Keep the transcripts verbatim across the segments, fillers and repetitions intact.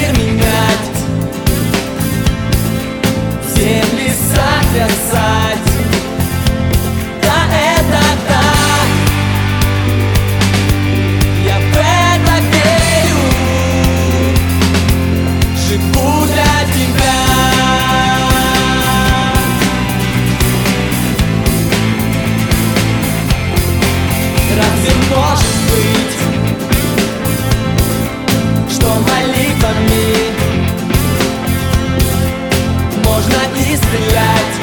мир менять, все леса красать. Да, это так, я в это верю, живу для тебя. Разве может быть, что молитвами можно исцелять,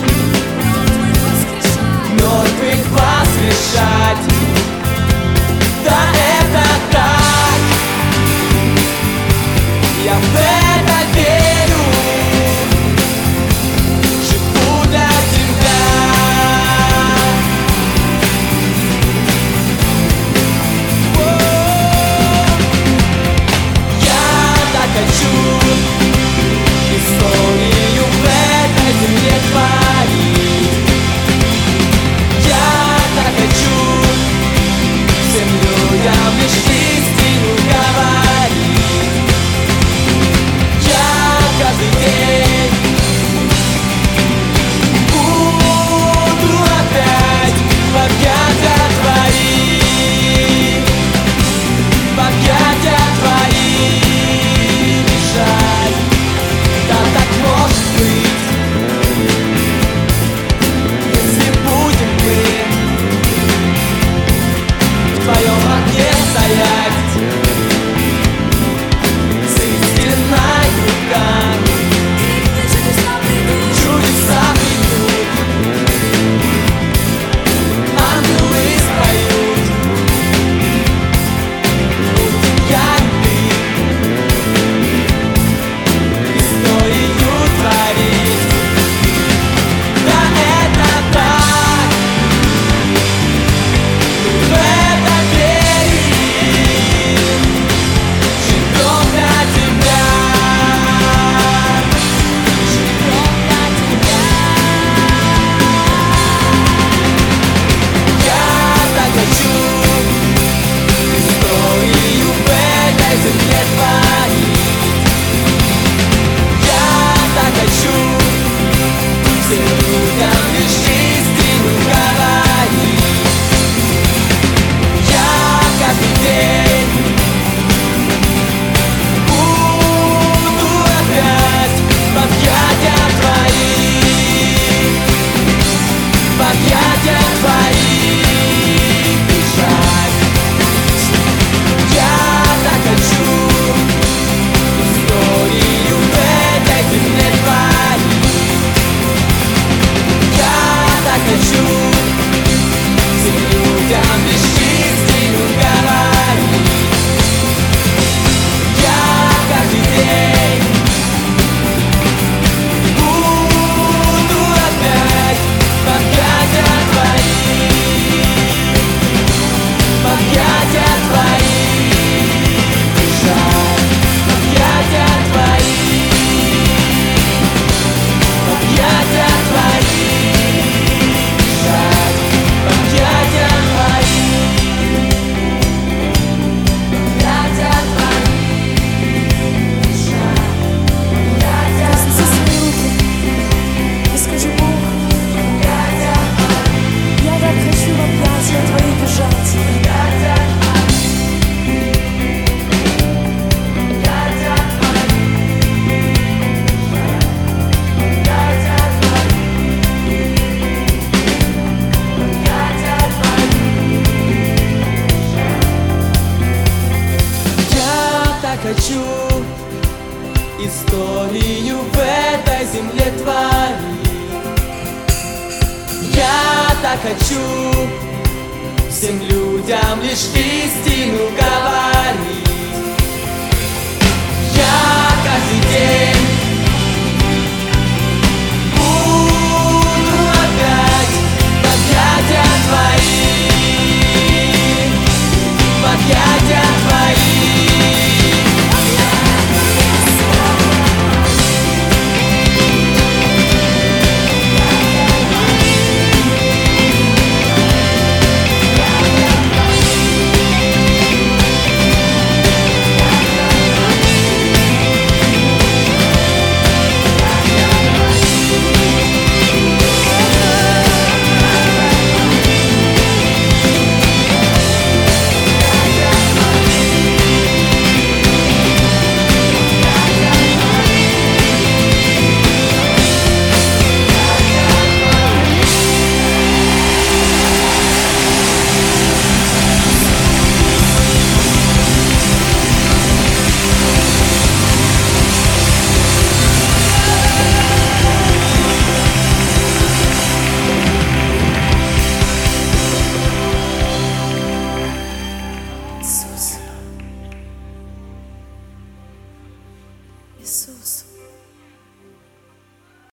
мертвых воскрешать? Да, это так, я в это верю, живу для тебя. Я так хочу историю в этой земле творить. Я так хочу всем людям лишь истину говорить. Я каждый день буду опять в объятия твои, в объятия твои бежать. Да, так может быть, если будем мы в твоем огне стоять, с истиной в руках. Чудеса придут, ангелы споют, будем я и ты историю творить. Да, это так, мы в это верим, живем для тебя, живем для тебя. Я так хочу историю в этой земле творить. Я так хочу всем людям лишь истину говорить. Я каждый день буду опять в объятия твои, в объятия твои бежать. Я так хочу историю в этой земле творить. Я так хочу всем людям лишь истину говорить. Я каждый день буду опять в объятия твои, в объятия твои бежать, в объятия твои, в объятия твои бежать, в объятия твои, в объятия твои бежать, в объятия И скажи, Бог, объятия я так хочу в объятия твои бежать. Я так хочу историю в этой земле творить. Я так хочу всем людям лишь истину говорить. Я каждый день буду опять в объятия твои, в объятия твои. Иисусу.